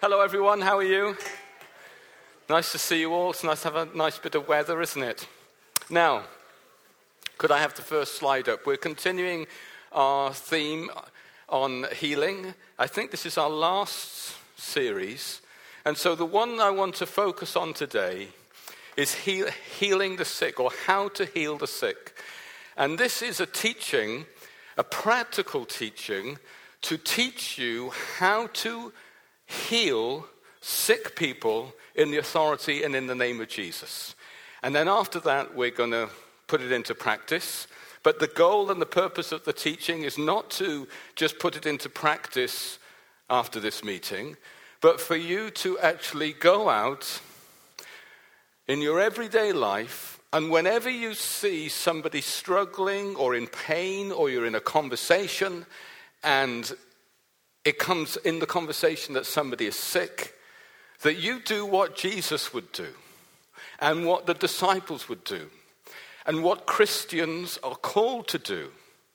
Hello everyone, how are you? Nice to see you all. It's nice to have a nice bit of weather, isn't it? Now, could I have the first slide up? We're continuing our theme on healing. I think this is our last series. And so the one I want to focus on today is healing the sick, or how to heal the sick. And this is a teaching, a practical teaching, to teach you how to heal sick people in the authority and in the name of Jesus. And then after that, we're going to put it into practice. But the goal and the purpose of the teaching is not to just put it into practice after this meeting, but for you to actually go out in your everyday life, and whenever you see somebody struggling or in pain, or you're in a conversation and it comes in the conversation that somebody is sick, that you do what Jesus would do and what the disciples would do and what Christians are called to do.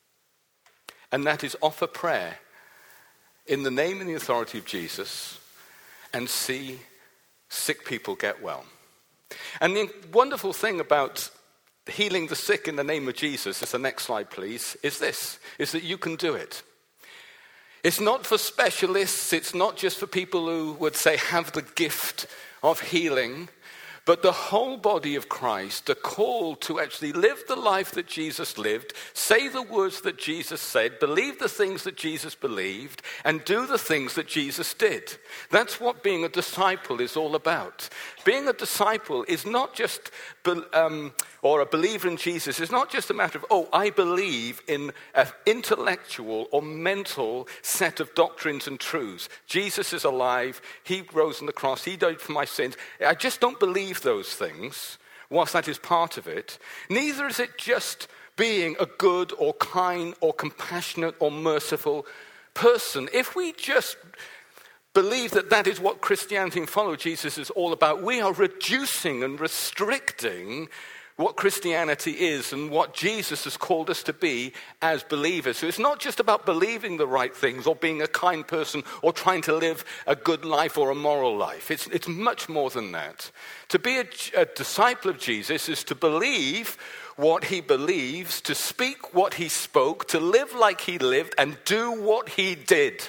And that is offer prayer in the name and the authority of Jesus and see sick people get well. And the wonderful thing about healing the sick in the name of Jesus, is the next slide please, is that you can do it. It's not for specialists, it's not just for people who would say have the gift of healing, but the whole body of Christ are called to actually live the life that Jesus lived, say the words that Jesus said, believe the things that Jesus believed, and do the things that Jesus did. That's what being a disciple is all about. Being a disciple is not just, or a believer in Jesus, is not just a matter of, I believe in an intellectual or mental set of doctrines and truths. Jesus is alive, he rose on the cross, he died for my sins. I just don't believe those things, whilst that is part of it. Neither is it just being a good or kind or compassionate or merciful person. If we just believe that that is what Christianity and follow Jesus is all about, we are reducing and restricting what Christianity is and what Jesus has called us to be as believers. So it's not just about believing the right things or being a kind person or trying to live a good life or a moral life. It's much more than that. To be a disciple of Jesus is to believe what he believes, to speak what he spoke, to live like he lived, and do what he did.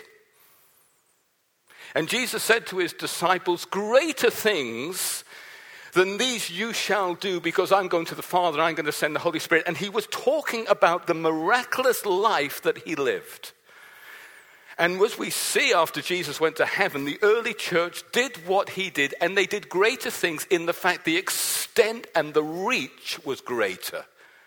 And Jesus said to his disciples, greater things than these you shall do, because I'm going to the Father and I'm going to send the Holy Spirit. And he was talking about the miraculous life that he lived. And as we see after Jesus went to heaven, the early church did what he did, and they did greater things in the fact the extent and the reach was greater.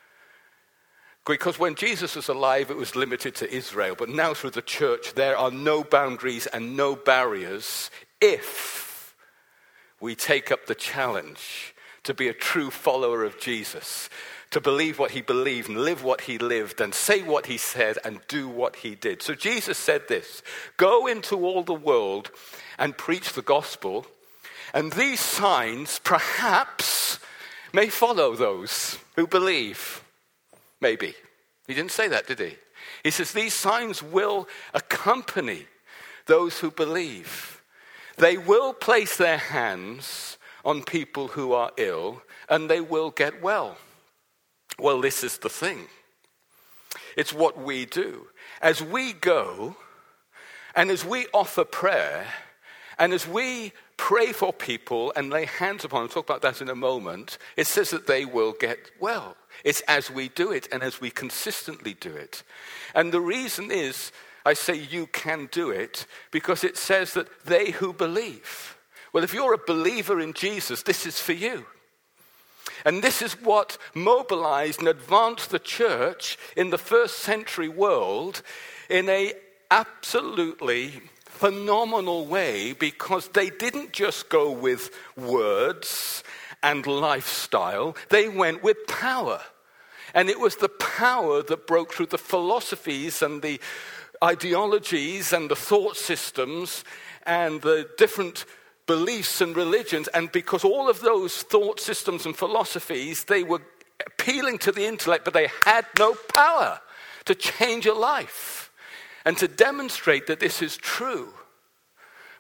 Because when Jesus was alive, it was limited to Israel. But now through the church, there are no boundaries and no barriers if we take up the challenge to be a true follower of Jesus, to believe what he believed and live what he lived and say what he said and do what he did. So Jesus said this, go into all the world and preach the gospel, and these signs perhaps may follow those who believe. Maybe. He didn't say that, did he? He says these signs will accompany those who believe. They will place their hands on people who are ill, and they will get well. Well, this is the thing. It's what we do. As we go, and as we offer prayer, and as we pray for people and lay hands upon them, we'll talk about that in a moment, it says that they will get well. It's as we do it and as we consistently do it. And the reason is, I say you can do it, because it says that they who believe. Well, if you're a believer in Jesus, this is for you. And this is what mobilized and advanced the church in the first century world in a absolutely phenomenal way, because they didn't just go with words and lifestyle, they went with power. And it was the power that broke through the philosophies and the ideologies and the thought systems and the different beliefs and religions. And because all of those thought systems and philosophies, they were appealing to the intellect, but they had no power to change a life and to demonstrate that this is true.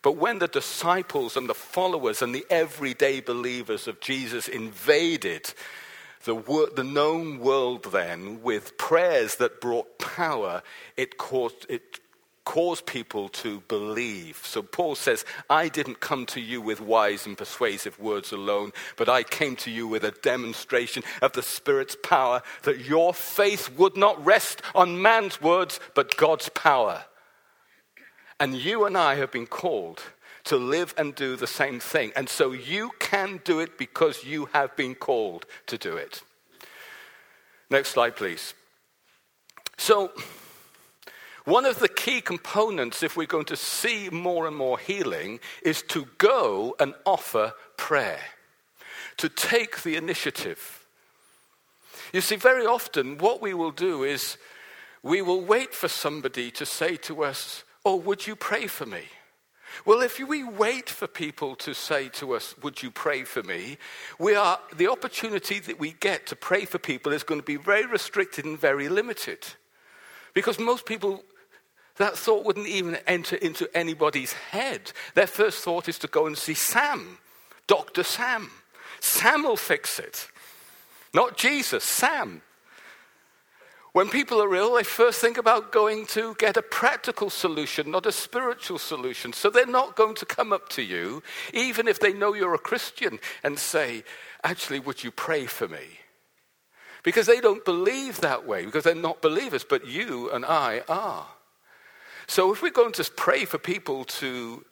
But when the disciples and the followers and the everyday believers of Jesus invaded the known world then with prayers that brought power, it caused people to believe. So Paul says, I didn't come to you with wise and persuasive words alone, but I came to you with a demonstration of the Spirit's power, that your faith would not rest on man's words, but God's power. And you and I have been called to live and do the same thing. And so you can do it because you have been called to do it. Next slide, please. So, one of the key components, if we're going to see more and more healing, is to go and offer prayer, to take the initiative. You see, very often what we will do is we will wait for somebody to say to us, oh, would you pray for me? Well, if we wait for people to say to us, would you pray for me, the opportunity that we get to pray for people is going to be very restricted and very limited. Because most people, that thought wouldn't even enter into anybody's head. Their first thought is to go and see Sam, Dr. Sam. Sam will fix it. Not Jesus, Sam. When people are ill, they first think about going to get a practical solution, not a spiritual solution. So they're not going to come up to you, even if they know you're a Christian, and say, actually, would you pray for me? Because they don't believe that way, because they're not believers, but you and I are. So if we're going to pray for people to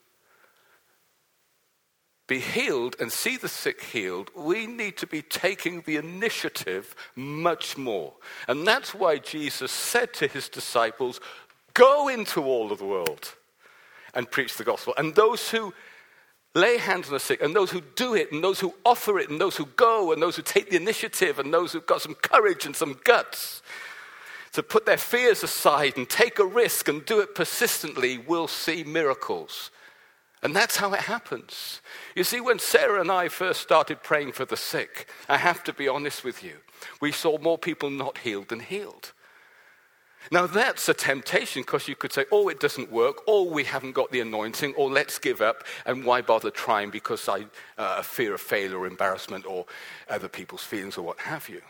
be healed and see the sick healed, we need to be taking the initiative much more. And that's why Jesus said to his disciples, go into all of the world and preach the gospel. And those who lay hands on the sick, and those who do it, and those who offer it, and those who go, and those who take the initiative, and those who've got some courage and some guts to put their fears aside and take a risk and do it persistently, will see miracles. And that's how it happens. You see, when Sarah and I first started praying for the sick, I have to be honest with you, we saw more people not healed than healed. Now that's a temptation, because you could say, oh, it doesn't work, or we haven't got the anointing, or let's give up, and why bother trying because I fear of failure or embarrassment or other people's feelings or what have you.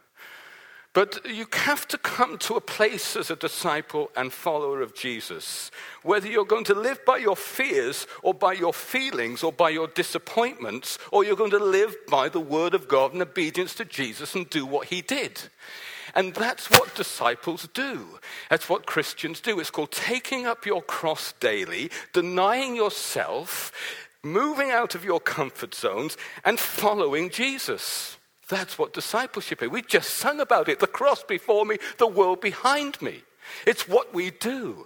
But you have to come to a place as a disciple and follower of Jesus, whether you're going to live by your fears or by your feelings or by your disappointments, or you're going to live by the word of God in obedience to Jesus and do what he did. And that's what disciples do. That's what Christians do. It's called taking up your cross daily, denying yourself, moving out of your comfort zones, and following Jesus. That's what discipleship is. We just sung about it. The cross before me, the world behind me. It's what we do.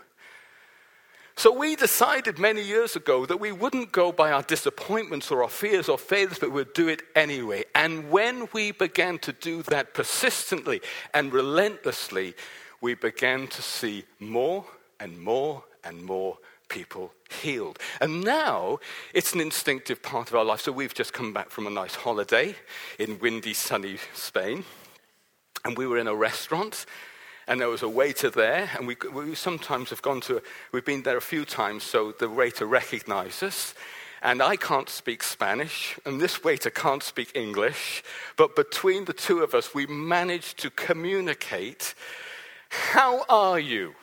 So we decided many years ago that we wouldn't go by our disappointments or our fears or failures, but we'd do it anyway. And when we began to do that persistently and relentlessly, we began to see more and more and more people healed. And now it's an instinctive part of our life. So we've just come back from a nice holiday in windy, sunny Spain. And we were in a restaurant, and there was a waiter there. And we sometimes have we've been there a few times, so the waiter recognized us. And I can't speak Spanish, and this waiter can't speak English. But between the two of us, we managed to communicate, how are you?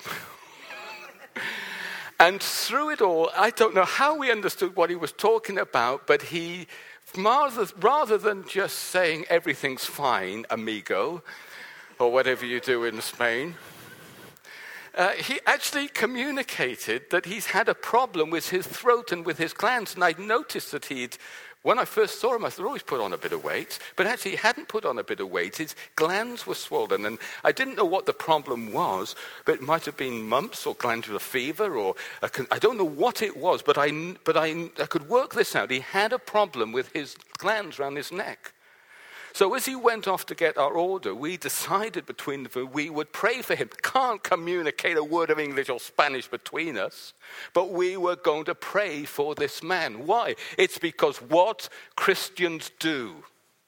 And through it all, I don't know how we understood what he was talking about, but he, rather than just saying everything's fine, amigo, or whatever you do in Spain, he actually communicated that he's had a problem with his throat and with his glands. And I'd noticed that when I first saw him, I thought, oh, he's put on a bit of weight. But actually, he hadn't put on a bit of weight. His glands were swollen. And I didn't know what the problem was, but it might have been mumps or glandular fever, or I don't know what it was, but I could work this out. He had a problem with his glands around his neck. So as he went off to get our order, we decided we would pray for him. Can't communicate a word of English or Spanish between us, but we were going to pray for this man. Why? It's because what Christians do.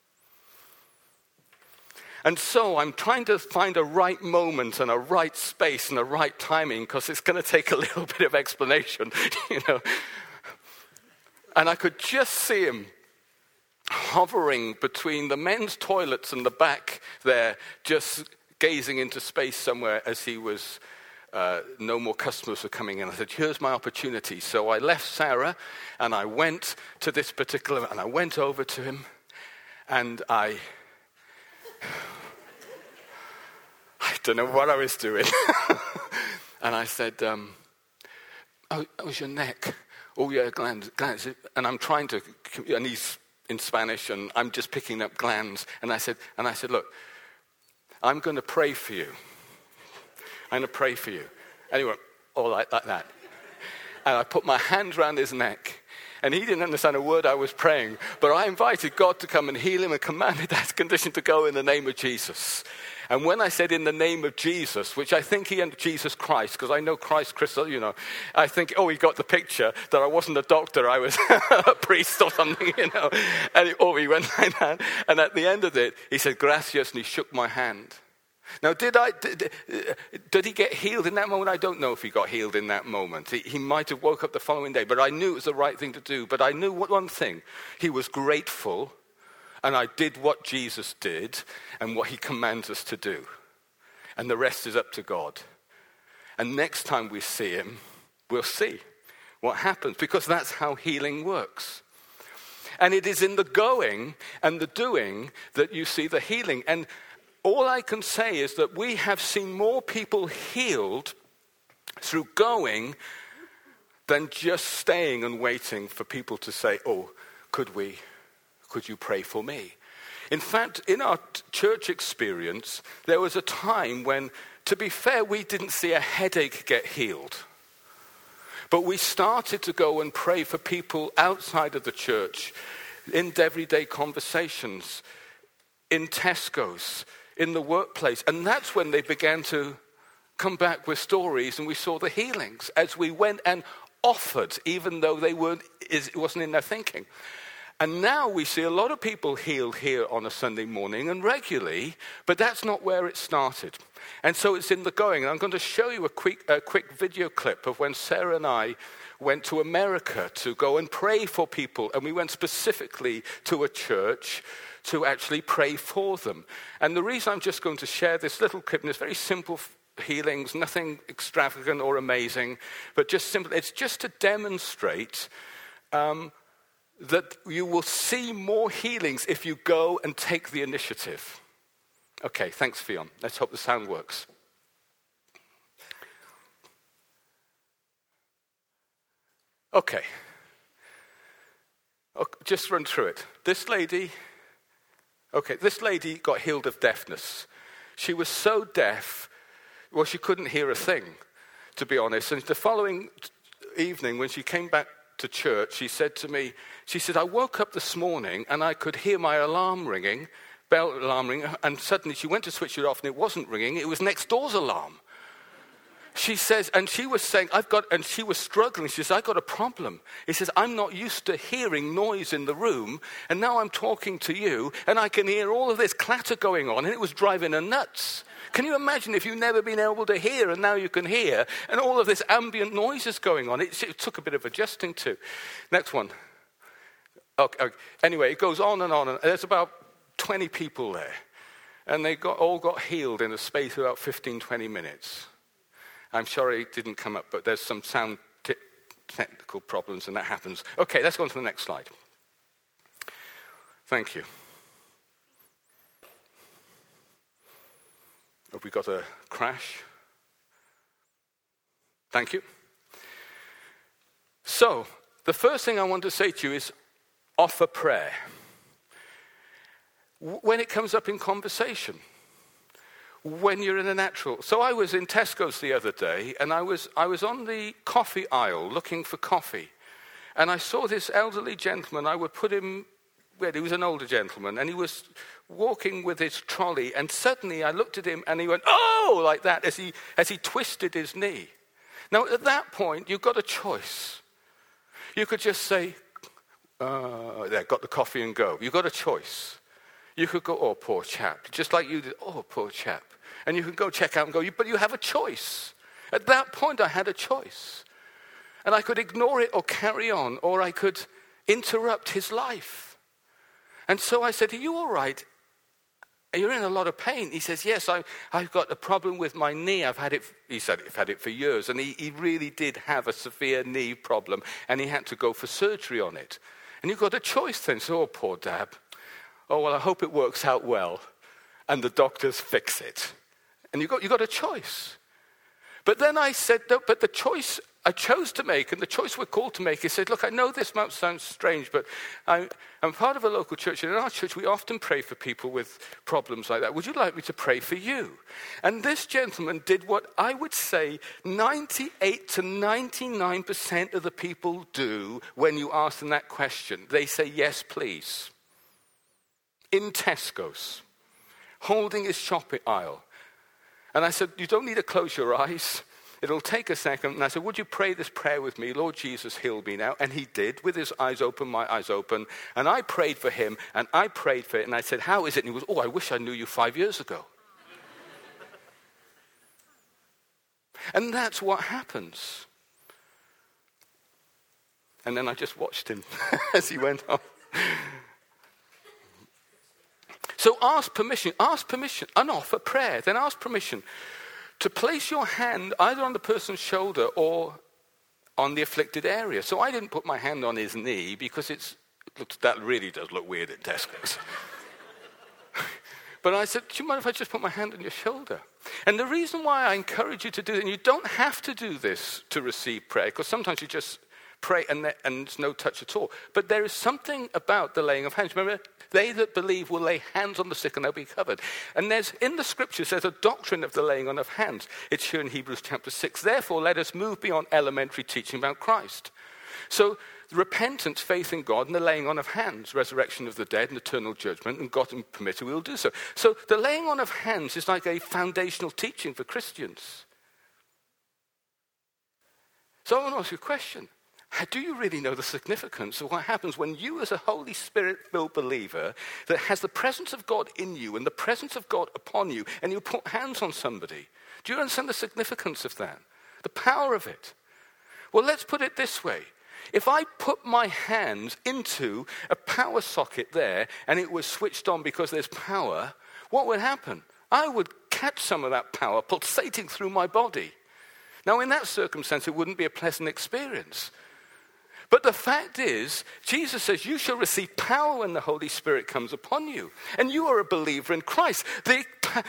And so I'm trying to find a right moment and a right space and a right timing, because it's going to take a little bit of explanation, And I could just see him hovering between the men's toilets and the back there, just gazing into space somewhere as he was, no more customers were coming in. I said, here's my opportunity. So I left Sarah and I went to this particular, and I went over to him and I don't know what I was doing. And I said, oh, it was your neck. Oh yeah, glands. And I'm trying to, and he's in Spanish, and I'm just picking up glands. And I said, look, I'm going to pray for you. I'm going to pray for you. Anyway, all like that. And I put my hand around his neck. And he didn't understand a word I was praying. But I invited God to come and heal him and commanded that condition to go in the name of Jesus. And when I said in the name of Jesus, which I think he meant Jesus Christ, because I know Christ, I think, he got the picture that I wasn't a doctor, I was a priest or something, And he went like that. And at the end of it, he said, gracias, and he shook my hand. Now, did he get healed in that moment? I don't know if he got healed in that moment. He might have woke up the following day, but I knew it was the right thing to do. But I knew one thing. He was grateful, and I did what Jesus did and what he commands us to do. And the rest is up to God. And next time we see him, we'll see what happens, because that's how healing works. And it is in the going and the doing that you see the healing. And all I can say is that we have seen more people healed through going than just staying and waiting for people to say, could you pray for me? In fact, in our church experience, there was a time when, to be fair, we didn't see a headache get healed. But we started to go and pray for people outside of the church, in everyday conversations, in Tesco's, in the workplace. And that's when they began to come back with stories, and we saw the healings as we went and offered, even though it wasn't in their thinking. And now we see a lot of people healed here on a Sunday morning and regularly, but that's not where it started. And so it's in the going. And I'm going to show you a quick video clip of when Sarah and I went to America to go and pray for people. And we went specifically to a church to actually pray for them. And the reason I'm just going to share this little clip, and it's very simple healings, nothing extravagant or amazing, but just simple. It's just to demonstrate that you will see more healings if you go and take the initiative. Okay, thanks, Fionn. Let's hope the sound works. Okay. Just run through it. This lady got healed of deafness. She was so deaf, she couldn't hear a thing, to be honest. And the following evening, when she came back to church, she said to me, I woke up this morning and I could hear my bell alarm ringing, and suddenly she went to switch it off and it wasn't ringing, it was next door's alarm. She says, and she was saying, and she was struggling. She says, I got a problem. He says, I'm not used to hearing noise in the room, and now I'm talking to you, and I can hear all of this clatter going on, and it was driving her nuts. Can you imagine if you've never been able to hear, and now you can hear, and all of this ambient noise is going on? It took a bit of adjusting to. Next one. Okay. Anyway, it goes on, and there's about 20 people there, and they all got healed in a space of about 15, 20 minutes. I'm sorry it didn't come up, but there's some sound technical problems, and that happens. Okay, let's go on to the next slide. Thank you. Have we got a crash? Thank you. So, the first thing I want to say to you is offer prayer. When it comes up in conversation, when you're in a natural. So I was in Tesco's the other day, and I was on the coffee aisle looking for coffee, and I saw this elderly gentleman. I would put him, he was an older gentleman, and he was walking with his trolley, and suddenly I looked at him, and he went, oh, like that, as he twisted his knee. Now, at that point, you've got a choice. You could just say, there, got the coffee and go. You've got a choice. You could go, oh, poor chap, just like you did, oh, poor chap. And you can go check out and go, but you have a choice. At that point, I had a choice. And I could ignore it or carry on, or I could interrupt his life. And so I said, are you all right? You're in a lot of pain. He says, yes, I've got a problem with my knee. He said, I've had it for years. And he really did have a severe knee problem. And he had to go for surgery on it. And you've got a choice then. So, oh, poor Dab. Oh, well, I hope it works out well. And the doctors fix it. And you got a choice. But then I said, no, but the choice I chose to make, and the choice we're called to make, he said, look, I know this might sound strange, but I'm part of a local church, and in our church we often pray for people with problems like that. Would you like me to pray for you? And this gentleman did what I would say 98 to 99% of the people do when you ask them that question. They say, yes, please. In Tesco's, holding his shopping aisle. And I said, you don't need to close your eyes. It'll take a second. And I said, would you pray this prayer with me? Lord Jesus, heal me now. And he did, with his eyes open, my eyes open. And I prayed for him, and I prayed for it. And I said, how is it? And he goes, I wish I knew you 5 years ago. And that's what happens. And then I just watched him as he went on. So ask permission, and offer prayer. Then ask permission to place your hand either on the person's shoulder or on the afflicted area. So I didn't put my hand on his knee because that really does look weird at Tesco's. But I said, do you mind if I just put my hand on your shoulder? And the reason why I encourage you to do it, and you don't have to do this to receive prayer, because sometimes you just pray and there's no touch at all. But there is something about the laying of hands. Remember, they that believe will lay hands on the sick and they'll be covered. And in the scriptures, there's a doctrine of the laying on of hands. It's here in Hebrews chapter 6. Therefore, let us move beyond elementary teaching about Christ. So, repentance, faith in God, and the laying on of hands, resurrection of the dead and eternal judgment, and God can permit it, we will do so. So, the laying on of hands is like a foundational teaching for Christians. So, I want to ask you a question. Do you really know the significance of what happens when you, as a Holy Spirit-filled believer that has the presence of God in you and the presence of God upon you, and you put hands on somebody? Do you understand the significance of that? The power of it? Well, let's put it this way. If I put my hands into a power socket there and it was switched on because there's power, what would happen? I would catch some of that power pulsating through my body. Now, in that circumstance, it wouldn't be a pleasant experience. But the fact is, Jesus says, you shall receive power when the Holy Spirit comes upon you. And you are a believer in Christ. The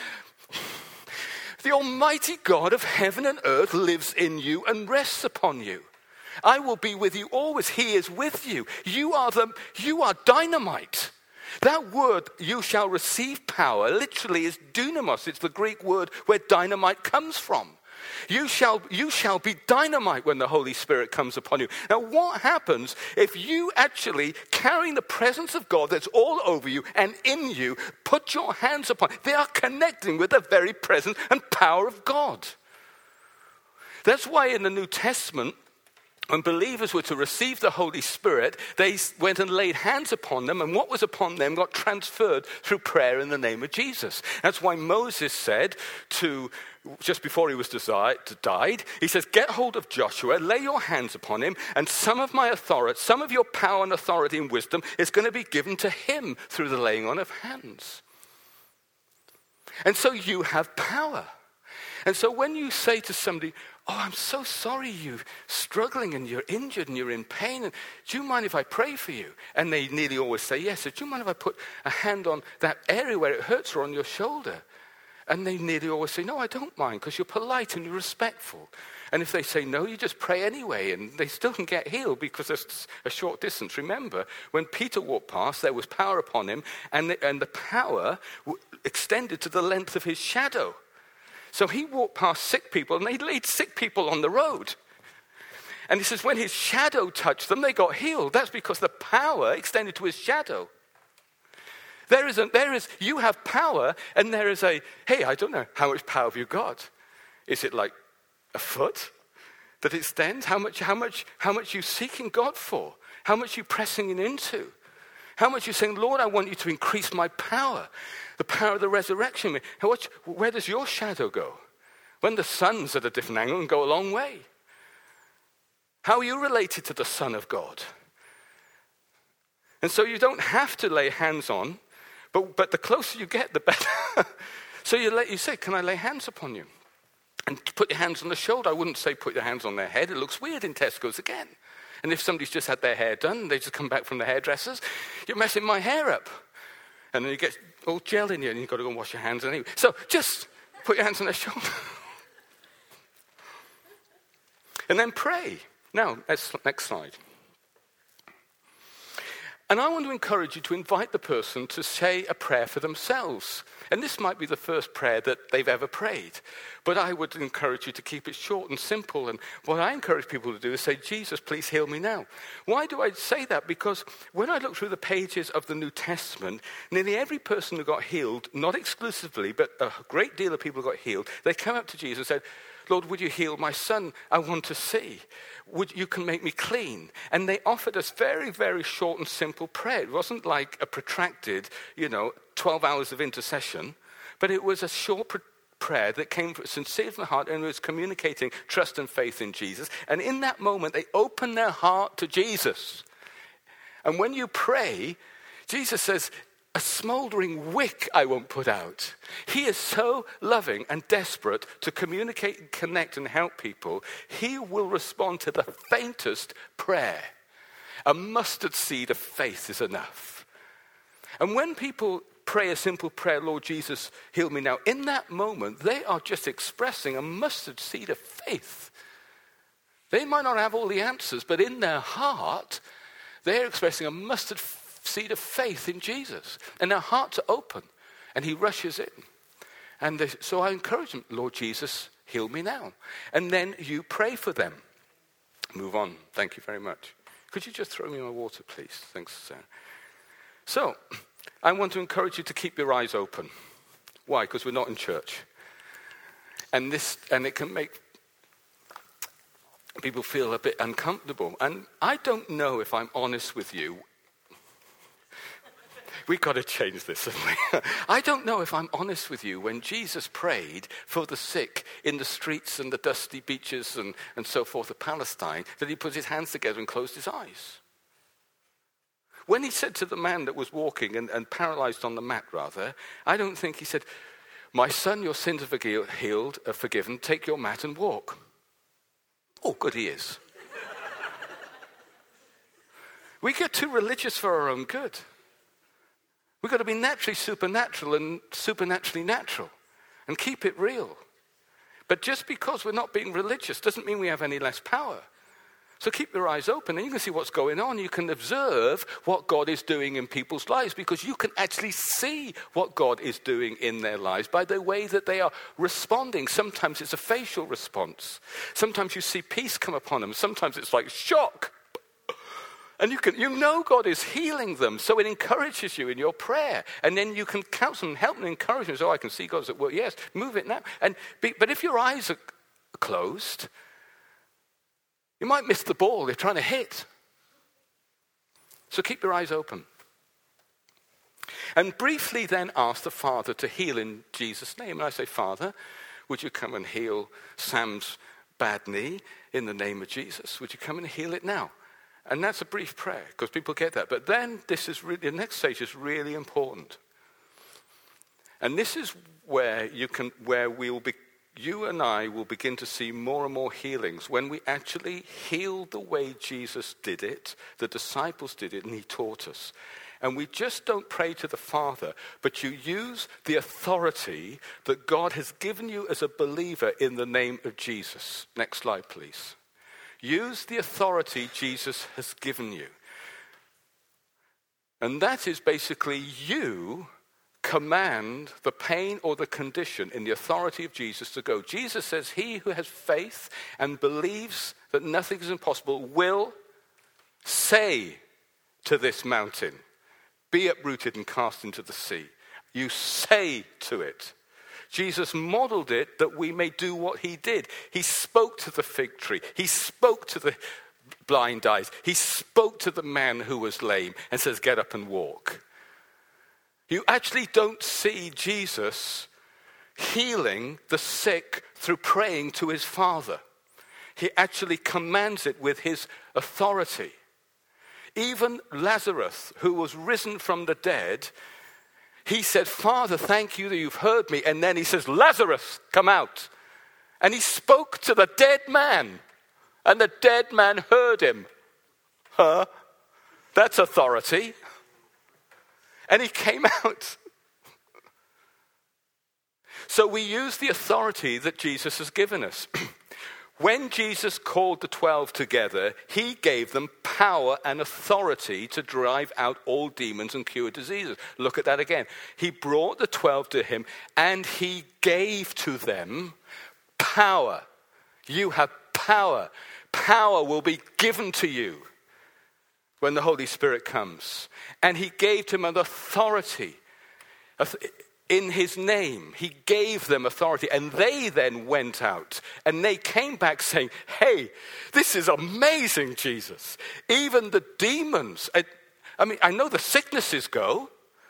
Almighty God of heaven and earth lives in you and rests upon you. I will be with you always. He is with you. You are dynamite. That word, you shall receive power, literally is dunamos. It's the Greek word where dynamite comes from. You shall be dynamite when the Holy Spirit comes upon you. Now, what happens if you actually, carrying the presence of God that's all over you and in you, put your hands upon it? They are connecting with the very presence and power of God. That's why in the New Testament, when believers were to receive the Holy Spirit, they went and laid hands upon them, and what was upon them got transferred through prayer in the name of Jesus. That's why Moses said just before he was died, he says, get hold of Joshua, lay your hands upon him, and some of my authority, some of your power and authority and wisdom is going to be given to him through the laying on of hands. And so you have power. And so when you say to somebody, oh, I'm so sorry you're struggling and you're injured and you're in pain, and do you mind if I pray for you? And they nearly always say yes. So do you mind if I put a hand on that area where it hurts or on your shoulder? And they nearly always say, no, I don't mind, because you're polite and you're respectful. And if they say no, you just pray anyway, and they still can get healed because it's a short distance. Remember, when Peter walked past, there was power upon him, and the power extended to the length of his shadow. So he walked past sick people, and they laid sick people on the road. And he says, when his shadow touched them, they got healed. That's because the power extended to his shadow. You have power, and there is hey, I don't know, how much power have you got? Is it like a foot that extends? How much you seeking God for? How much you pressing into? How much you saying, Lord, I want you to increase my power, the power of the resurrection. Where does your shadow go? When the sun's at a different angle and go a long way. How are you related to the Son of God? And so you don't have to lay hands on, but the closer you get, the better. So you say, can I lay hands upon you? And put your hands on the shoulder. I wouldn't say put your hands on their head. It looks weird in Tesco's again. And if somebody's just had their hair done, they just come back from the hairdressers, you're messing my hair up. And then you get all gel in you, and you've got to go and wash your hands anyway. So just put your hands on their shoulder. And then pray. Now, next slide. And I want to encourage you to invite the person to say a prayer for themselves. And this might be the first prayer that they've ever prayed. But I would encourage you to keep it short and simple. And what I encourage people to do is say, Jesus, please heal me now. Why do I say that? Because when I look through the pages of the New Testament, nearly every person who got healed, not exclusively, but a great deal of people who got healed, they come up to Jesus and said, Lord, would you heal my son? I want to see. You can make me clean. And they offered us very, very short and simple prayer. It wasn't like a protracted, 12 hours of intercession, but it was a short prayer that came sincere from the heart and was communicating trust and faith in Jesus. And in that moment, they opened their heart to Jesus. And when you pray, Jesus says, a smoldering wick I won't put out. He is so loving and desperate to communicate and connect and help people. He will respond to the faintest prayer. A mustard seed of faith is enough. And when people pray a simple prayer, Lord Jesus, heal me now, in that moment, they are just expressing a mustard seed of faith. They might not have all the answers, but in their heart, they're expressing a mustard seed of faith in Jesus. And their hearts are open. And he rushes in. And so I encourage them, Lord Jesus, heal me now. And then you pray for them. Move on. Thank you very much. Could you just throw me my water, please? Thanks, Sarah. So, I want to encourage you to keep your eyes open. Why? Because we're not in church. And it can make people feel a bit uncomfortable. And I don't know if I'm honest with you. We've got to change this, haven't we? I don't know if I'm honest with you when Jesus prayed for the sick in the streets and the dusty beaches and so forth of Palestine, that he put his hands together and closed his eyes. When he said to the man that was walking and paralyzed on the mat, rather, I don't think he said, my son, your sins are forgiven, take your mat and walk. Oh, good he is. We get too religious for our own good. We've got to be naturally supernatural and supernaturally natural and keep it real. But just because we're not being religious doesn't mean we have any less power. So keep your eyes open and you can see what's going on. You can observe what God is doing in people's lives because you can actually see what God is doing in their lives by the way that they are responding. Sometimes it's a facial response. Sometimes you see peace come upon them. Sometimes it's like shock. And you know God is healing them, so it encourages you in your prayer. And then you can counsel and help and encourage them. So I can see God's at work. Yes, move it now. But if your eyes are closed, you might miss the ball you're trying to hit. So keep your eyes open. And briefly then ask the Father to heal in Jesus' name. And I say, Father, would you come and heal Sam's bad knee in the name of Jesus? Would you come and heal it now? And that's a brief prayer, because people get that. But then the next stage is really important. And this is where you and I will begin to see more and more healings. When we actually heal the way Jesus did it, the disciples did it, and he taught us. And we just don't pray to the Father, but you use the authority that God has given you as a believer in the name of Jesus. Next slide, please. Use the authority Jesus has given you. And that is basically you command the pain or the condition in the authority of Jesus to go. Jesus says he who has faith and believes that nothing is impossible will say to this mountain, be uprooted and cast into the sea. You say to it. Jesus modeled it that we may do what he did. He spoke to the fig tree. He spoke to the blind eyes. He spoke to the man who was lame and says, get up and walk. You actually don't see Jesus healing the sick through praying to his Father. He actually commands it with his authority. Even Lazarus, who was risen from the dead, he said, Father, thank you that you've heard me. And then he says, Lazarus, come out. And he spoke to the dead man. And the dead man heard him. Huh? That's authority. And he came out. So we use the authority that Jesus has given us. When Jesus called the 12 together, he gave them power and authority to drive out all demons and cure diseases. Look at that again. He brought the 12 to him and he gave to them power. You have power. Power will be given to you when the Holy Spirit comes. And he gave to them an authority. In his name, he gave them authority, and they then went out, and they came back saying, hey, this is amazing, Jesus. Even the demons, I know the sicknesses go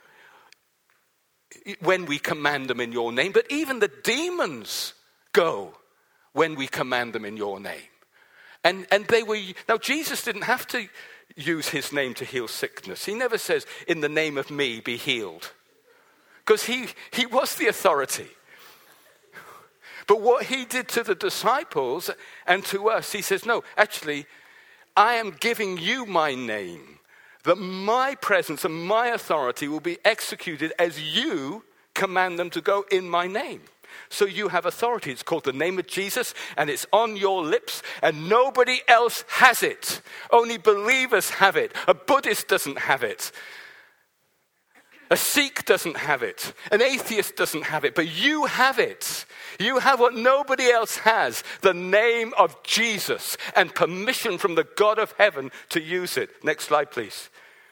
when we command them in your name, but even the demons go when we command them in your name. And now Jesus didn't have to use his name to heal sickness. He never says, in the name of me, be healed. Because he was the authority. But what he did to the disciples and to us, he says, no, actually, I am giving you my name, that my presence and my authority will be executed as you command them to go in my name. So you have authority. It's called the name of Jesus, and it's on your lips, and nobody else has it. Only believers have it. A Buddhist doesn't have it. A Sikh doesn't have it. An atheist doesn't have it. But you have it. You have what nobody else has. The name of Jesus and permission from the God of heaven to use it. Next slide, please.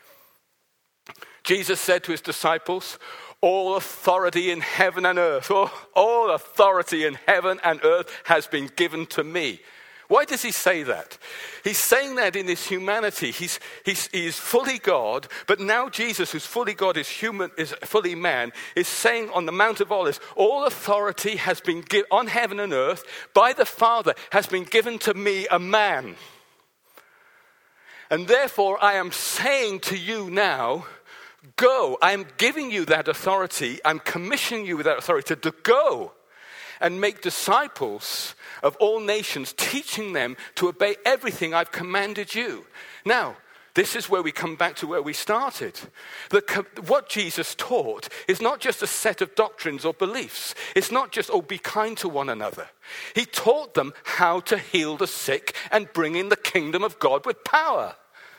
Jesus said to his disciples, all authority in heaven and earth, all authority in heaven and earth has been given to me. Why does he say that? He's saying that in his humanity. He's fully God, but now Jesus, who's fully God, is fully man, is saying on the Mount of Olives, all authority has been given on heaven and earth by the Father has been given to me, a man. And therefore I am saying to you now, go. I am giving you that authority. I'm commissioning you with that authority to go and make disciples of all nations, teaching them to obey everything I've commanded you. Now, this is where we come back to where we started. What Jesus taught is not just a set of doctrines or beliefs. It's not just, be kind to one another. He taught them how to heal the sick and bring in the kingdom of God with power.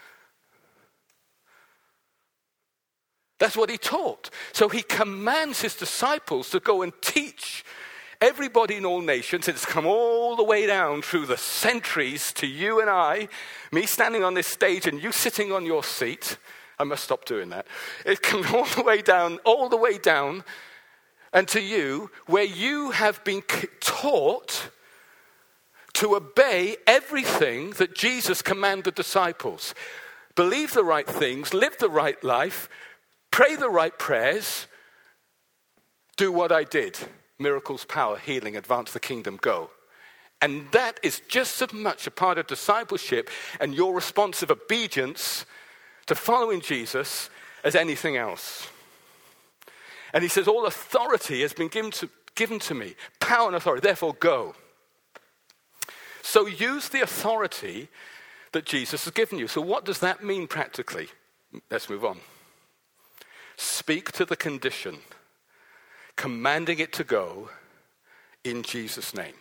That's what he taught. So he commands his disciples to go and teach everybody in all nations. It's come all the way down through the centuries to you and I, me standing on this stage and you sitting on your seat. I must stop doing that. It comes all the way down, and to you, where you have been taught to obey everything that Jesus commanded the disciples. Believe the right things, live the right life, pray the right prayers, do what I did. Miracles, power, healing, advance the kingdom, go. And that is just as much a part of discipleship and your response of obedience to following Jesus as anything else. And he says, all authority has been given to me, power and authority, therefore go. So use the authority that Jesus has given you. So what does that mean practically? Let's move on. Speak to the condition, commanding it to go in Jesus' name.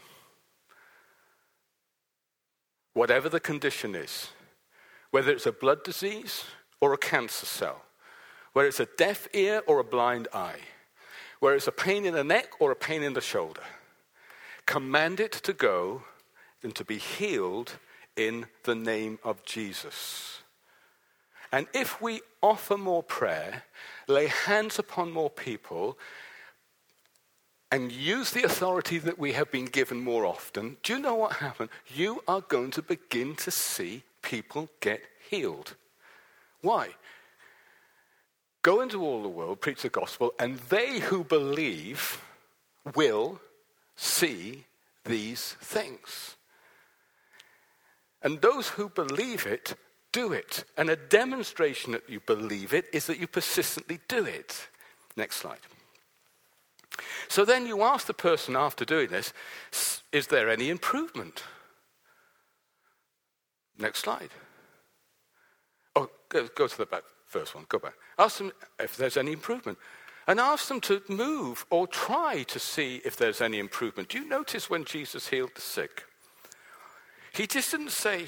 Whatever the condition is, whether it's a blood disease or a cancer cell, whether it's a deaf ear or a blind eye, whether it's a pain in the neck or a pain in the shoulder, command it to go and to be healed in the name of Jesus. And if we offer more prayer, lay hands upon more people, and use the authority that we have been given more often, do you know what happened? You are going to begin to see people get healed. Why? Go into all the world, preach the gospel, and they who believe will see these things. And those who believe it do it. And a demonstration that you believe it is that you persistently do it. Next slide. So then you ask the person after doing this, is there any improvement? Next slide. Oh, go to the back, first one, go back. Ask them if there's any improvement. And ask them to move or try to see if there's any improvement. Do you notice when Jesus healed the sick? He just didn't say,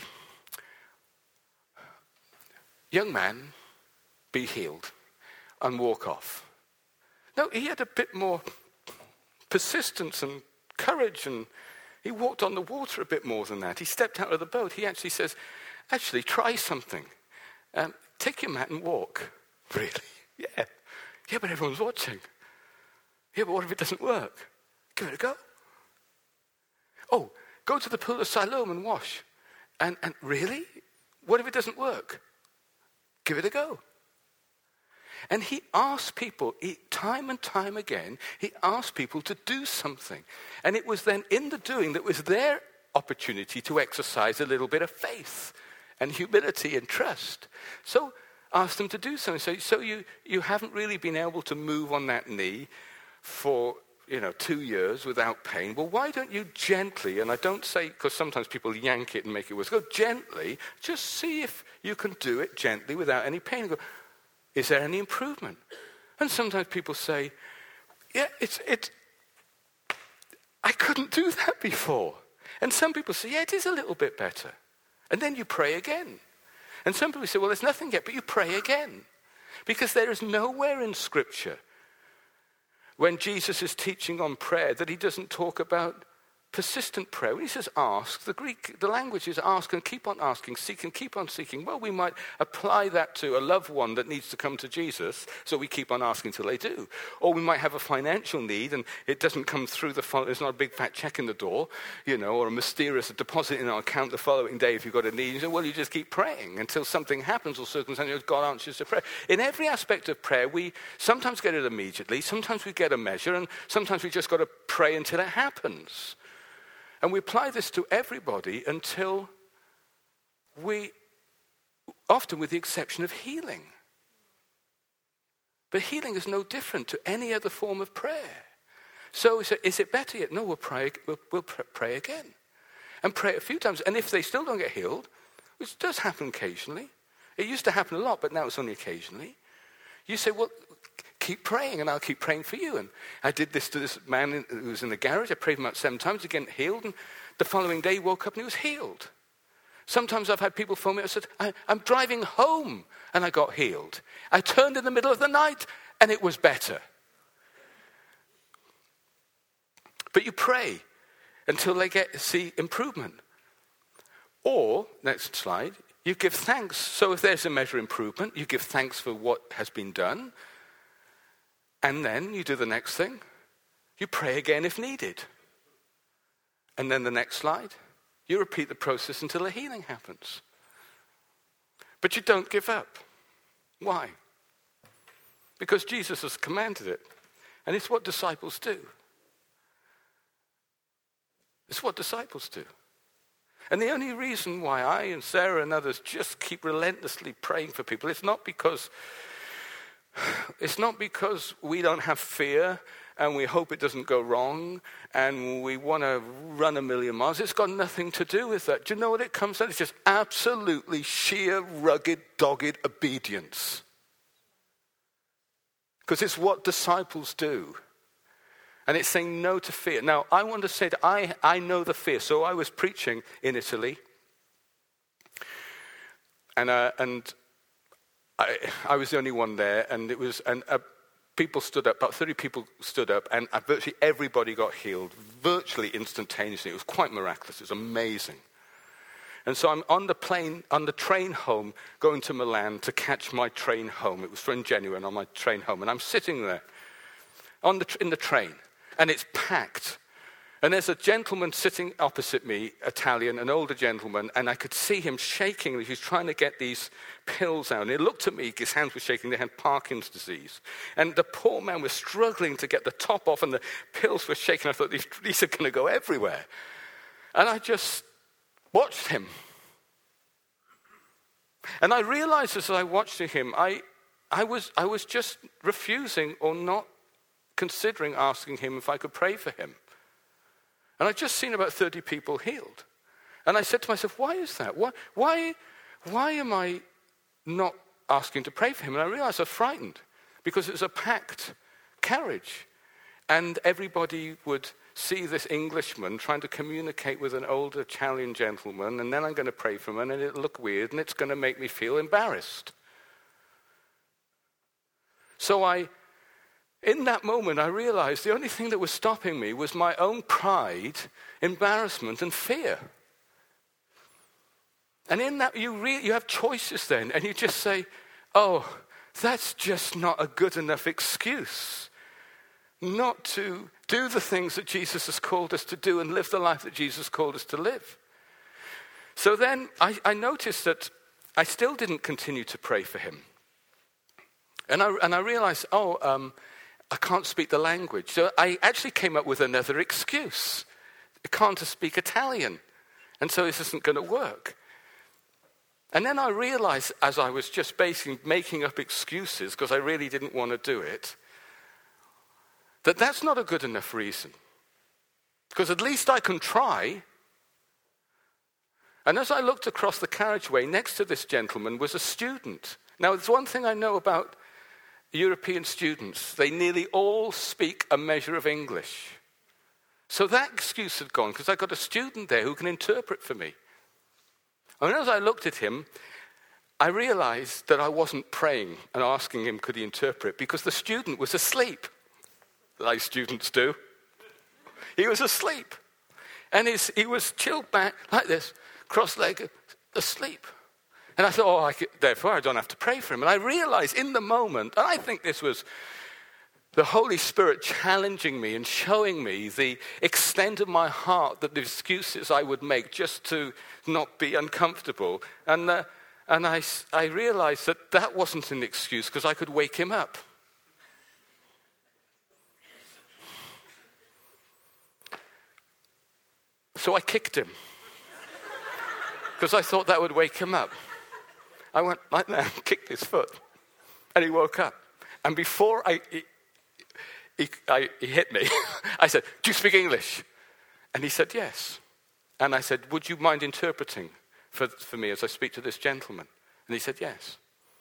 young man, be healed, and walk off. No, he had a bit more persistence and courage, and he walked on the water a bit more than that. He stepped out of the boat. He actually says, actually, try something. Take your mat and walk. Really? Yeah. Yeah, but everyone's watching. Yeah, but what if it doesn't work? Give it a go. Oh, go to the pool of Siloam and wash. And really? What if it doesn't work? Give it a go. And he asked people, time and time again, he asked people to do something. And it was then in the doing that was their opportunity to exercise a little bit of faith and humility and trust. So ask them to do something. So you haven't really been able to move on that knee for 2 years without pain. Well, why don't you gently, and I don't say, because sometimes people yank it and make it worse, go gently, just see if you can do it gently without any pain. Go, is there any improvement? And sometimes people say, yeah, I couldn't do that before. And some people say, yeah, it is a little bit better. And then you pray again. And some people say, well, there's nothing yet, but you pray again. Because there is nowhere in Scripture when Jesus is teaching on prayer that he doesn't talk about persistent prayer. When he says ask, the language is ask and keep on asking, seek and keep on seeking. Well, we might apply that to a loved one that needs to come to Jesus, so we keep on asking till they do. Or we might have a financial need and it doesn't come through there's not a big fat check in the door, or a mysterious deposit in our account the following day if you've got a need. You say, well, you just keep praying until something happens or circumstances, God answers the prayer. In every aspect of prayer, we sometimes get it immediately, sometimes we get a measure, and sometimes we just got to pray until it happens. And we apply this to everybody until often with the exception of healing. But healing is no different to any other form of prayer. So is it better yet? No, we'll pray again. And pray a few times. And if they still don't get healed, which does happen occasionally, it used to happen a lot, but now it's only occasionally, you say, well, keep praying and I'll keep praying for you. And I did this to this man who was in the garage. I prayed him out 7 times, again healed, and the following day he woke up and he was healed. Sometimes I've had people phone me and said, I'm driving home and I got healed. I turned in the middle of the night and it was better. But you pray until they see improvement. Or, next slide, you give thanks. So if there's a measure of improvement, you give thanks for what has been done. And then you do the next thing. You pray again if needed. And then the next slide, you repeat the process until a healing happens. But you don't give up. Why? Because Jesus has commanded it. And it's what disciples do. It's what disciples do. And the only reason why I and Sarah and others just keep relentlessly praying for people, it's not because we don't have fear and we hope it doesn't go wrong and we want to run a million miles. It's got nothing to do with that. Do you know what it comes down to? It's just absolutely sheer, rugged, dogged obedience. Because it's what disciples do. And it's saying no to fear. Now, I want to say that I know the fear. So I was preaching in Italy. And I was the only one there. And people stood up, about 30 people stood up. And virtually everybody got healed, virtually instantaneously. It was quite miraculous. It was amazing. And so I'm on the train home, going to Milan to catch my train home. It was from Genoa and on my train home. And I'm sitting there in the train. And it's packed. And there's a gentleman sitting opposite me, Italian, an older gentleman, and I could see him shaking. He was trying to get these pills out. And he looked at me, his hands were shaking, they had Parkinson's disease. And the poor man was struggling to get the top off, and the pills were shaking. I thought, these are going to go everywhere. And I just watched him. And I realized as I watched him, I was just refusing or not considering asking him if I could pray for him. And I'd just seen about 30 people healed. And I said to myself, why is that? Why am I not asking to pray for him? And I realized I was frightened because it was a packed carriage. And everybody would see this Englishman trying to communicate with an older Italian gentleman, and then I'm going to pray for him, and it'll look weird, and it's going to make me feel embarrassed. So in that moment, I realized the only thing that was stopping me was my own pride, embarrassment, and fear. And in that, you have choices then, and you just say, oh, that's just not a good enough excuse not to do the things that Jesus has called us to do and live the life that Jesus called us to live. So then I noticed that I still didn't continue to pray for him. And I realized, I can't speak the language. So I actually came up with another excuse. I can't speak Italian. And so this isn't going to work. And then I realized, as I was just basically making up excuses, because I really didn't want to do it, that that's not a good enough reason. Because at least I can try. And as I looked across the carriageway, next to this gentleman was a student. Now, there's one thing I know about European students. They nearly all speak a measure of English. So that excuse had gone, because I got a student there who can interpret for me. And as I looked at him, I realized that I wasn't praying and asking him could he interpret, because the student was asleep, like students do. He was asleep. And he was chilled back like this, cross-legged, asleep. And I thought, therefore I don't have to pray for him. And I realized in the moment, and I think this was the Holy Spirit challenging me and showing me the extent of my heart, that the excuses I would make just to not be uncomfortable. And I realized that wasn't an excuse, because I could wake him up. So I kicked him, because I thought that would wake him up. I went like that, kicked his foot, and he woke up. And before he hit me, I said, "Do you speak English?" And he said, "Yes." And I said, "Would you mind interpreting for me as I speak to this gentleman?" And he said, "Yes."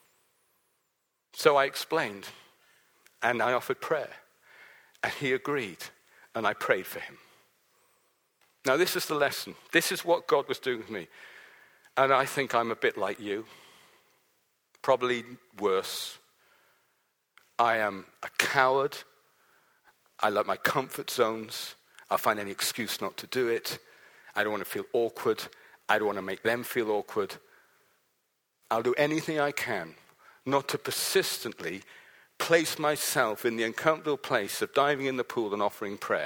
So I explained, and I offered prayer, and he agreed, and I prayed for him. Now, this is the lesson. This is what God was doing with me. And I think I'm a bit like you. Probably worse. I am a coward. I like my comfort zones. I'll find any excuse not to do it. I don't want to feel awkward. I don't want to make them feel awkward. I'll do anything I can not to persistently place myself in the uncomfortable place of diving in the pool and offering prayer.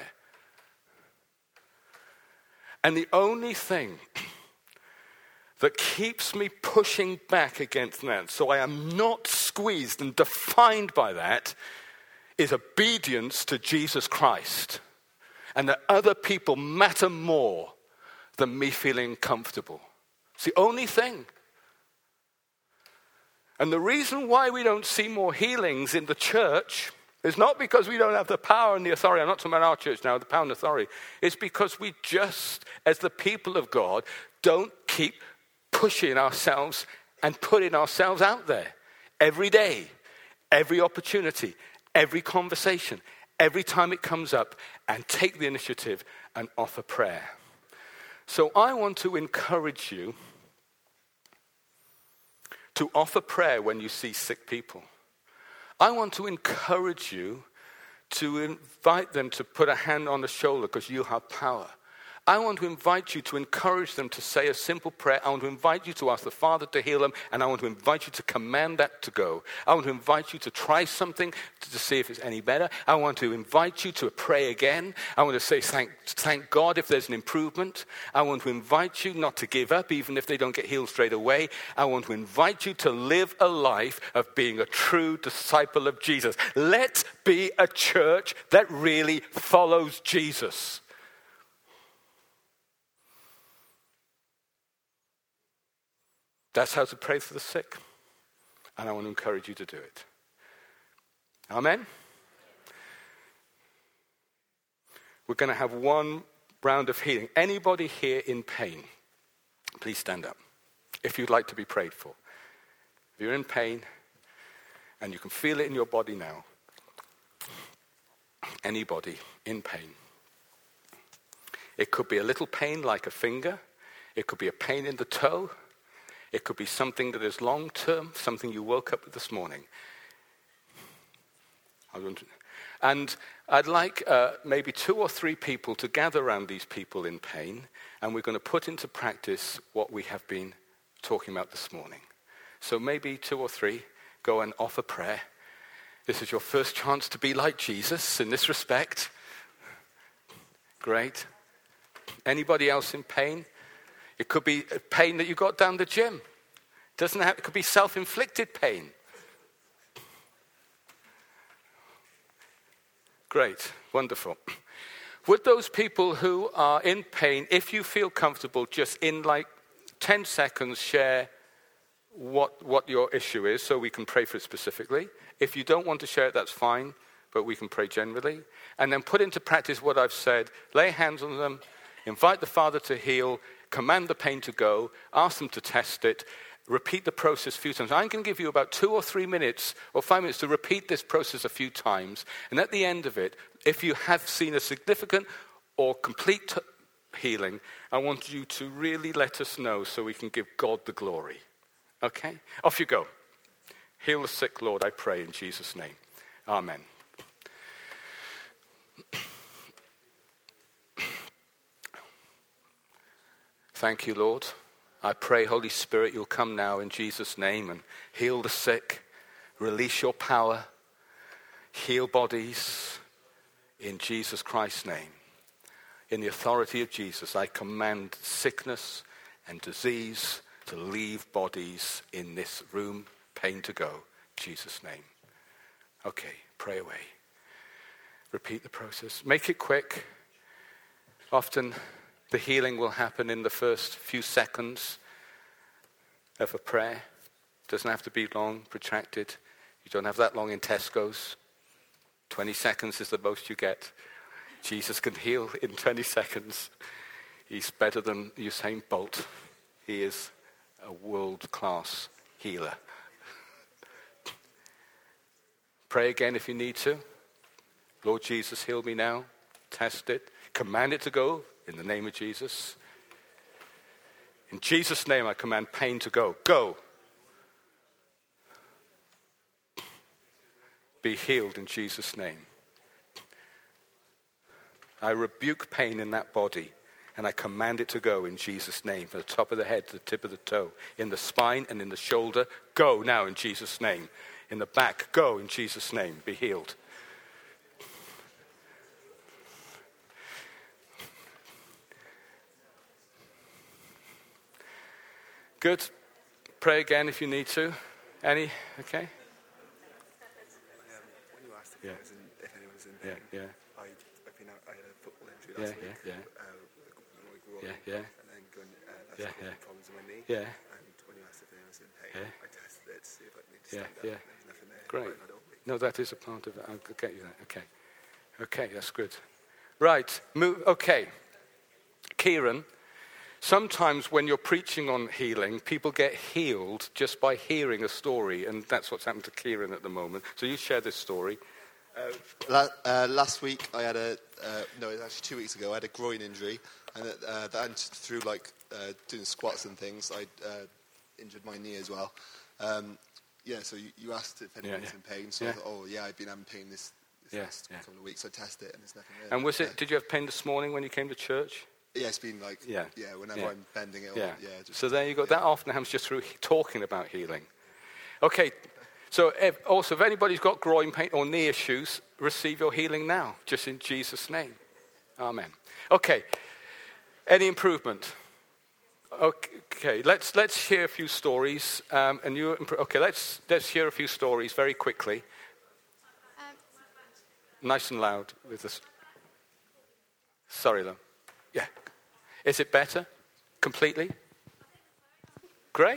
And the only thing that keeps me pushing back against that, so I am not squeezed and defined by that, is obedience to Jesus Christ. And that other people matter more than me feeling comfortable. It's the only thing. And the reason why we don't see more healings in the church is not because we don't have the power and the authority. I'm not talking about our church now, the power and authority. It's because we just, as the people of God, don't keep pushing ourselves and putting ourselves out there every day, every opportunity, every conversation, every time it comes up, and take the initiative and offer prayer. So I want to encourage you to offer prayer when you see sick people. I want to encourage you to invite them to put a hand on the shoulder, because you have power. I want to invite you to encourage them to say a simple prayer. I want to invite you to ask the Father to heal them, and I want to invite you to command that to go. I want to invite you to try something to see if it's any better. I want to invite you to pray again. I want to say thank God if there's an improvement. I want to invite you not to give up even if they don't get healed straight away. I want to invite you to live a life of being a true disciple of Jesus. Let's be a church that really follows Jesus. That's how to pray for the sick. And I want to encourage you to do it. Amen? We're going to have one round of healing. Anybody here in pain, please stand up. If you'd like to be prayed for. If you're in pain and you can feel it in your body now, anybody in pain. It could be a little pain like a finger. It could be a pain in the toe. It could be something that is long-term, something you woke up with this morning. And I'd like maybe 2 or 3 people to gather around these people in pain, and we're going to put into practice what we have been talking about this morning. So maybe 2 or 3 go and offer prayer. This is your first chance to be like Jesus in this respect. Great. Anybody else in pain? It could be pain that you got down the gym. It could be self-inflicted pain. Great, wonderful. Would those people who are in pain, if you feel comfortable, just in like 10 seconds share what your issue is so we can pray for it specifically. If you don't want to share it, that's fine, but we can pray generally. And then put into practice what I've said. Lay hands on them, invite the Father to heal, command the pain to go, ask them to test it, repeat the process a few times. I'm going to give you about 2 or 3 minutes or 5 minutes to repeat this process a few times. And at the end of it, if you have seen a significant or complete healing, I want you to really let us know so we can give God the glory. Okay? Off you go. Heal the sick, Lord, I pray in Jesus' name. Amen. Thank you, Lord. I pray, Holy Spirit, you'll come now in Jesus' name and heal the sick, release your power, heal bodies in Jesus Christ's name. In the authority of Jesus, I command sickness and disease to leave bodies in this room, pain to go, in Jesus' name. Okay, pray away. Repeat the process. Make it quick. Often the healing will happen in the first few seconds of a prayer. It doesn't have to be long, protracted. You don't have that long in Tesco's. 20 seconds is the most you get. Jesus can heal in 20 seconds. He's better than Usain Bolt. He is a world-class healer. Pray again if you need to. Lord Jesus, heal me now. Test it. Command it to go in the name of Jesus. In Jesus' name, I command pain to go. Go. Be healed in Jesus' name. I rebuke pain in that body, and I command it to go in Jesus' name, from the top of the head to the tip of the toe, in the spine and in the shoulder. Go now in Jesus' name. In the back, go in Jesus' name. Be healed. Good. Pray again if you need to. Any? Okay. When you asked if anyone's in pain, I had a football injury last week. And then problems in my knee. Yeah. And when you asked if anyone's in pain, I tested it to see if I could stand up. Yeah. There's nothing there. Great. No, that is a part of it. I'll get you that. Okay, that's good. Right. Okay. Kieran. Sometimes when you're preaching on healing, people get healed just by hearing a story, and that's what's happened to Kieran at the moment. So you share this story. Last week, I had it was actually 2 weeks ago, I had a groin injury, and that through doing squats and things, I injured my knee as well. So you asked if anyone was in pain, so I thought, I've been having pain this last couple of weeks, so I tested it, and there's nothing there. And did you have pain this morning when you came to church? Yeah, it's been whenever I'm bending it. So there you go. That often happens just through talking about healing. Okay, so if anybody's got groin pain or knee issues, receive your healing now, just in Jesus' name. Amen. Okay, any improvement? Okay, let's hear a few stories. Let's hear a few stories very quickly. Nice and loud with this. Sorry, love. Yeah. Is it better? Completely? Great.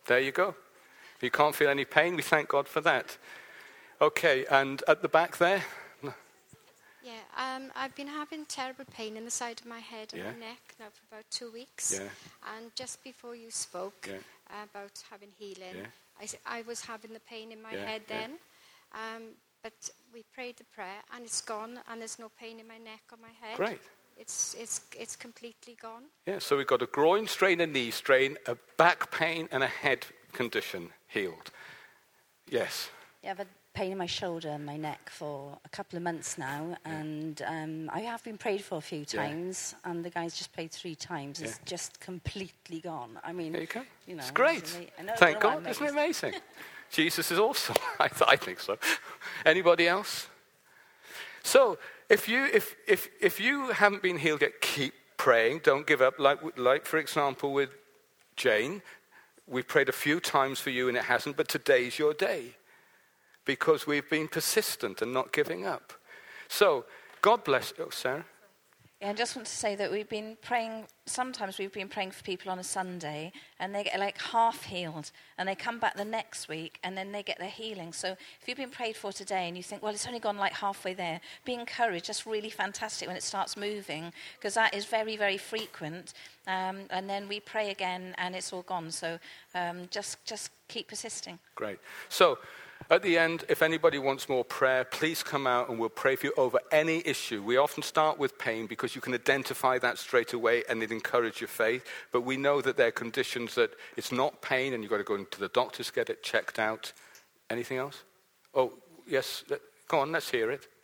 There you go. If you can't feel any pain, we thank God for that. Okay, and at the back there? Yeah, I've been having terrible pain in the side of my head and my neck now for about 2 weeks. Yeah. And just before you spoke about having healing, I was having the pain in my head then. But we prayed the prayer and it's gone and there's no pain in my neck or my head. Great. It's completely gone. Yeah, so we've got a groin strain, a knee strain, a back pain and a head condition healed. Yes. Yeah, I've had pain in my shoulder and my neck for a couple of months now, and I have been prayed for a few times, and the guy's just prayed 3 times. It's just completely gone. I mean, there you go. You know, it's great. Thank God. Isn't it amazing? Jesus is awesome. I think so. Anybody else? So, if you haven't been healed yet, keep praying. Don't give up. Like for example, with Jane, we prayed a few times for you and it hasn't, but today's your day. Because we've been persistent and not giving up. So, God bless you. Oh, Sarah? Yeah, I just want to say that we've been praying, sometimes we've been praying for people on a Sunday, and they get like half healed, and they come back the next week, and then they get their healing. So if you've been prayed for today, and you think, well, it's only gone like halfway there, be encouraged. That's really fantastic when it starts moving, because that is very, very frequent. And then we pray again, and it's all gone. So just keep persisting. Great. So, at the end, if anybody wants more prayer, please come out and we'll pray for you over any issue. We often start with pain because you can identify that straight away and it encourages your faith. But we know that there are conditions that it's not pain and you've got to go into the doctors, get it checked out. Anything else? Oh, yes. Go on, let's hear it.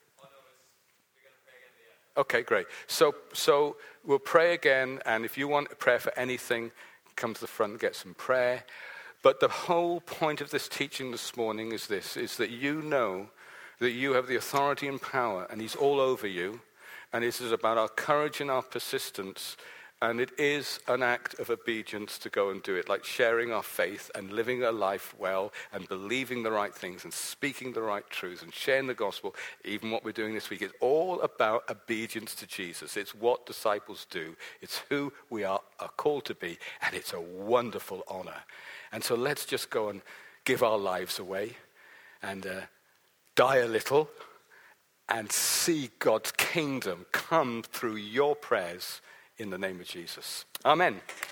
Okay, great. So we'll pray again, and if you want a prayer for anything, come to the front and get some prayer. But the whole point of this teaching this morning is this, is that you know that you have the authority and power, and he's all over you, and this is about our courage and our persistence, and it is an act of obedience to go and do it, like sharing our faith and living a life well and believing the right things and speaking the right truths and sharing the gospel. Even what we're doing this week is all about obedience to Jesus. It's what disciples do. It's who we are called to be, and it's a wonderful honor. And so let's just go and give our lives away and die a little and see God's kingdom come through your prayers in the name of Jesus. Amen.